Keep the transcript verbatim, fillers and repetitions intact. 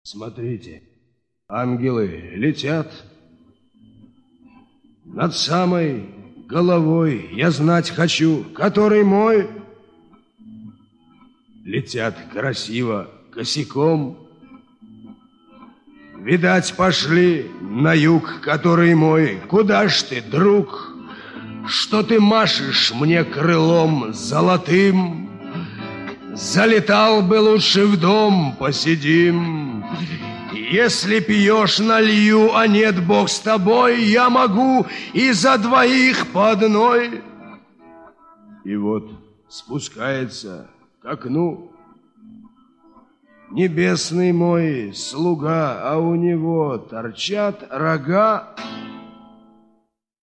Смотрите, ангелы летят над самой головой. Я знать хочу, который мой. Летят красиво косяком. Видать, пошли на юг, который мой. Куда ж ты, друг, что ты машешь мне крылом золотым? Залетал бы лучше в дом, посидим. Если пьешь, налью, а нет, Бог с тобой, я могу и за двоих по одной. И вот спускается к окну небесный мой слуга, а у него торчат рога.